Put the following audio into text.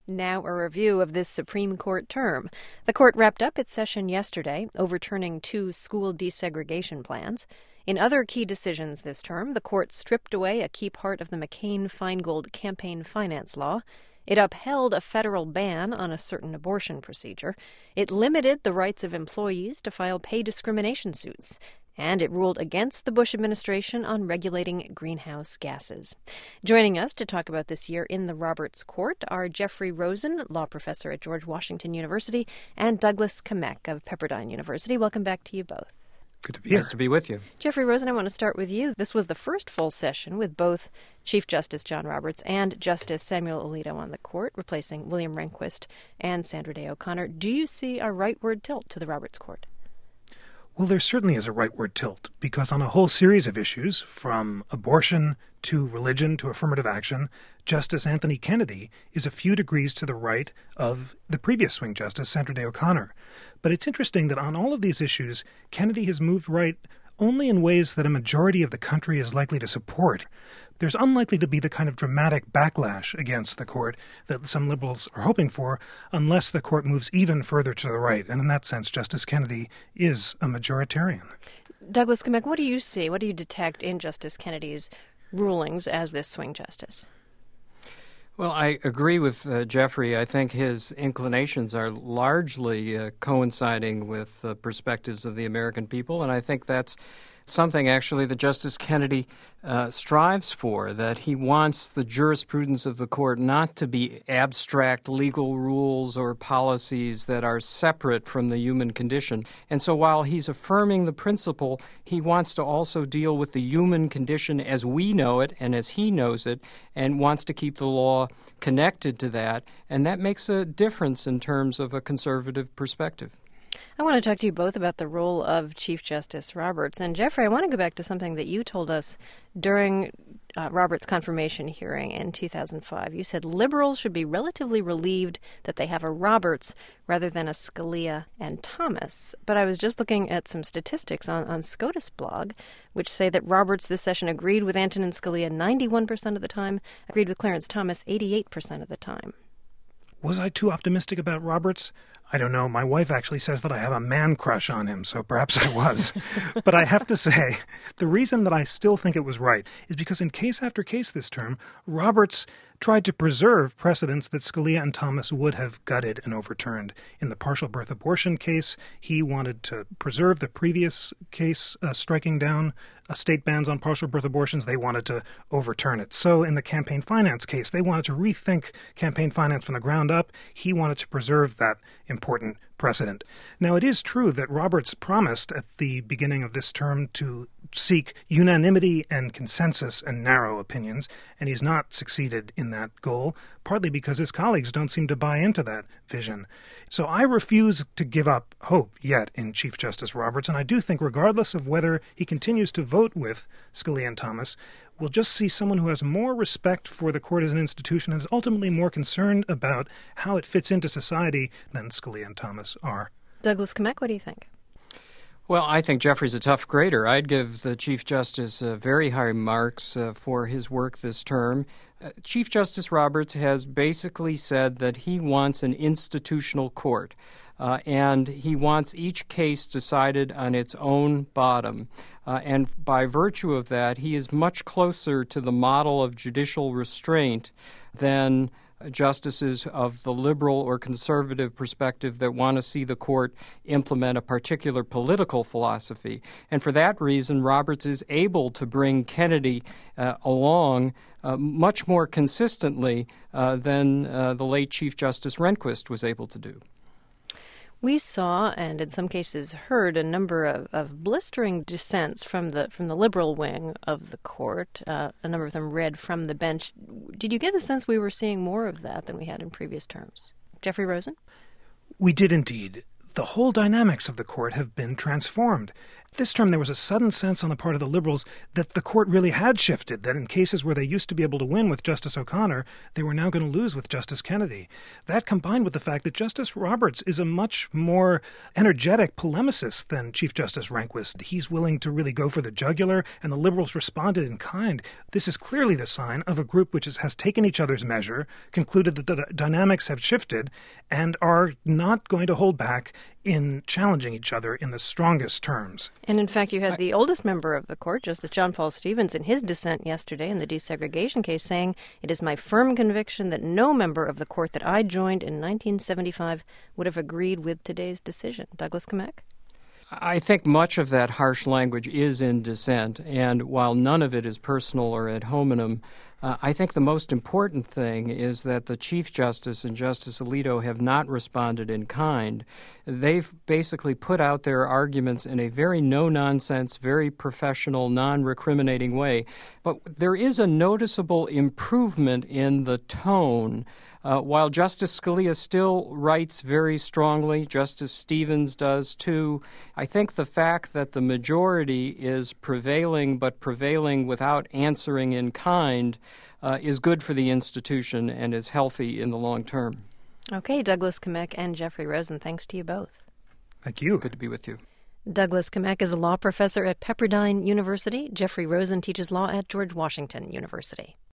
Now a review of this Supreme Court term. The court wrapped up its session yesterday, overturning 2 school desegregation plans. In other key decisions this term, the court stripped away a key part of the McCain-Feingold campaign finance law. It upheld a federal ban on a certain abortion procedure. It limited the rights of employees to file pay discrimination suits. And it ruled against the Bush administration on regulating greenhouse gases. Joining us to talk about this year in the Roberts Court are Jeffrey Rosen, law professor at George Washington University, and Douglas Kamek of Pepperdine University. Welcome back to you both. Good to be here. Nice to be with you. Jeffrey Rosen, I want to start with you. This was the first full session with both Chief Justice John Roberts and Justice Samuel Alito on the court, replacing William Rehnquist and Sandra Day O'Connor. Do you see a rightward tilt to the Roberts Court? Well, there certainly is a rightward tilt, because on a whole series of issues, from abortion to religion to affirmative action, Justice Anthony Kennedy is a few degrees to the right of the previous swing justice, Sandra Day O'Connor. But it's interesting that on all of these issues, Kennedy has moved right only in ways that a majority of the country is likely to support. There's unlikely to be the kind of dramatic backlash against the court that some liberals are hoping for unless the court moves even further to the right. And in that sense, Justice Kennedy is a majoritarian. Douglas Kamek, what do you see? What do you detect in Justice Kennedy's rulings as this swing justice? Well, I agree with Jeffrey. I think his inclinations are largely coinciding with the perspectives of the American people, and I think that's something actually that Justice Kennedy strives for, that he wants the jurisprudence of the court not to be abstract legal rules or policies that are separate from the human condition. And so while he's affirming the principle, he wants to also deal with the human condition as we know it and as he knows it, and wants to keep the law connected to that. And that makes a difference in terms of a conservative perspective. I want to talk to you both about the role of Chief Justice Roberts. And Jeffrey, I want to go back to something that you told us during Roberts' confirmation hearing in 2005. You said liberals should be relatively relieved that they have a Roberts rather than a Scalia and Thomas. But I was just looking at some statistics on SCOTUS blog, which say that Roberts this session agreed with Antonin Scalia 91% of the time, agreed with Clarence Thomas 88% of the time. Was I too optimistic about Roberts? I don't know. My wife actually says that I have a man crush on him, so perhaps I was. But I have to say, the reason that I still think it was right is because in case after case this term, Roberts tried to preserve precedents that Scalia and Thomas would have gutted and overturned. In the partial birth abortion case, he wanted to preserve the previous case striking down state bans on partial birth abortions. They wanted to overturn it. So in the campaign finance case, they wanted to rethink campaign finance from the ground up. He wanted to preserve that important precedent. Now, it is true that Roberts promised at the beginning of this term to seek unanimity and consensus and narrow opinions, and he's not succeeded in that goal, partly because his colleagues don't seem to buy into that vision. So I refuse to give up hope yet in Chief Justice Roberts, and I do think regardless of whether he continues to vote with Scalia and Thomas, we'll just see someone who has more respect for the court as an institution and is ultimately more concerned about how it fits into society than Scalia and Thomas are. Douglas Kamek, what do you think? Well, I think Jeffrey's a tough grader. I'd give the Chief Justice very high marks for his work this term. Chief Justice Roberts has basically said that he wants an institutional court, and he wants each case decided on its own bottom. And by virtue of that, he is much closer to the model of judicial restraint than justices of the liberal or conservative perspective that want to see the court implement a particular political philosophy. And for that reason, Roberts is able to bring Kennedy along much more consistently than the late Chief Justice Rehnquist was able to do. We saw, and in some cases heard, a number of blistering dissents from the liberal wing of the court. A number of them read from the bench. Did you get the sense we were seeing more of that than we had in previous terms? Jeffrey Rosen? We did indeed. The whole dynamics of the court have been transformed. This term, there was a sudden sense on the part of the Liberals that the court really had shifted, that in cases where they used to be able to win with Justice O'Connor, they were now going to lose with Justice Kennedy. That combined with the fact that Justice Roberts is a much more energetic polemicist than Chief Justice Rehnquist. He's willing to really go for the jugular, and the Liberals responded in kind. This is clearly the sign of a group which has taken each other's measure, concluded that the dynamics have shifted, and are not going to hold back in challenging each other in the strongest terms. And in fact, you had the oldest member of the court, Justice John Paul Stevens, in his dissent yesterday in the desegregation case saying, "It is my firm conviction that no member of the court that I joined in 1975 would have agreed with today's decision." Douglas Kamek? I think much of that harsh language is in dissent, and while none of it is personal or ad hominem, I think the most important thing is that the Chief Justice and Justice Alito have not responded in kind. They've basically put out their arguments in a very no-nonsense, very professional, non-recriminating way. But there is a noticeable improvement in the tone. While Justice Scalia still writes very strongly, Justice Stevens does too, I think the fact that the majority is prevailing, but prevailing without answering in kind, is good for the institution and is healthy in the long term. Okay, Douglas Kamek and Jeffrey Rosen, thanks to you both. Thank you. Good to be with you. Douglas Kamek is a law professor at Pepperdine University. Jeffrey Rosen teaches law at George Washington University.